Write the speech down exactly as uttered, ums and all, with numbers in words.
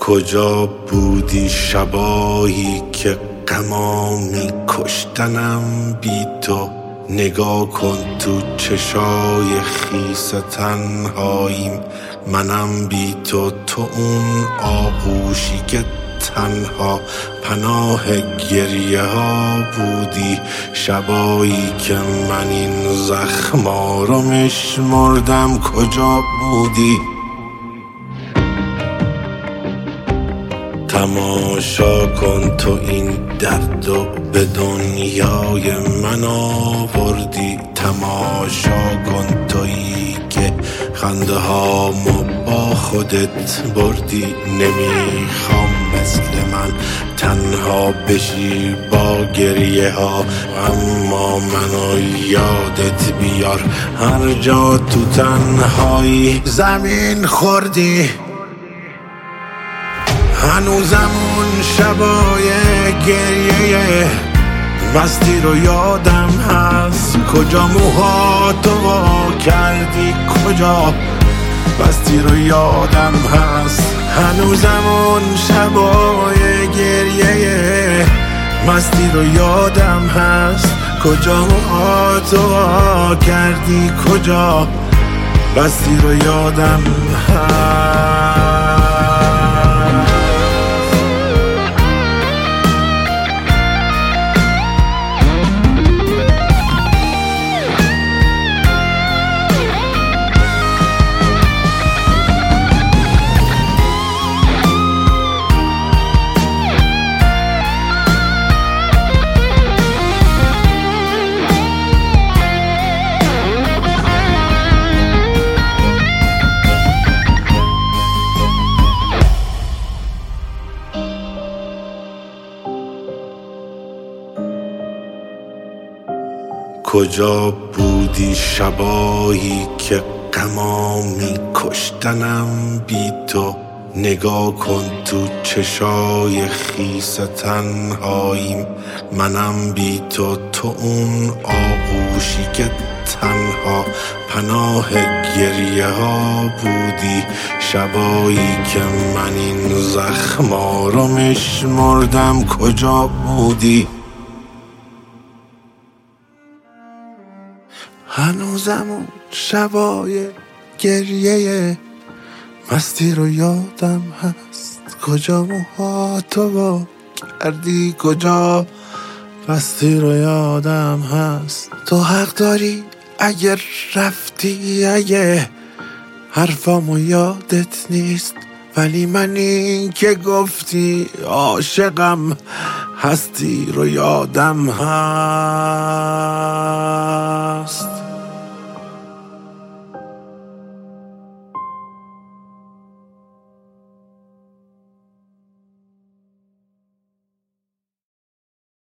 کجا بودی شبایی که غما می کشتنم بی تو؟ نگاه کن تو چشای خیس تنهاییم، منم بی تو، تو اون آغوشی که تنها پناه گریه ها بودی. شبایی که من این زخما رو میشمردم کجا بودی؟ تماشا کن تو این درد و به دنیای من آوردی. تماشا کن تویی که خنده هامو با خودت بردی. نمیخوام مثل من تنها بشی با گریه ها، اما منو یادت بیار هر جا تو تنهایی زمین خوردی. هنوزم اون شبای گریه مستی رو یادم هست. کجا موهاتو وا کردی، کجا بستی رو یادم هست. هنوزم اون شبای گریه مستی رو یادم هست. کجا موهاتو وا کردی، کجا بستی رو یادم هست. کجا بودی شبایی که غما می کشتنم بی تو؟ نگاه کن تو چشای خیس تنهاییم، منم بی تو، تو اون آغوشی که تنها پناه گریه ها بودی. شبایی که من این زخما رو میشمردم کجا بودی؟ هنوزم اون شبای گریه مستی رو یادم هست. کجا موهاتو وا کردی، کجا بستی رو یادم هست. تو حق داری اگر رفتی، اگه حرفامو یادت نیست، ولی من این که گفتی عاشقم هستی رو یادم هست.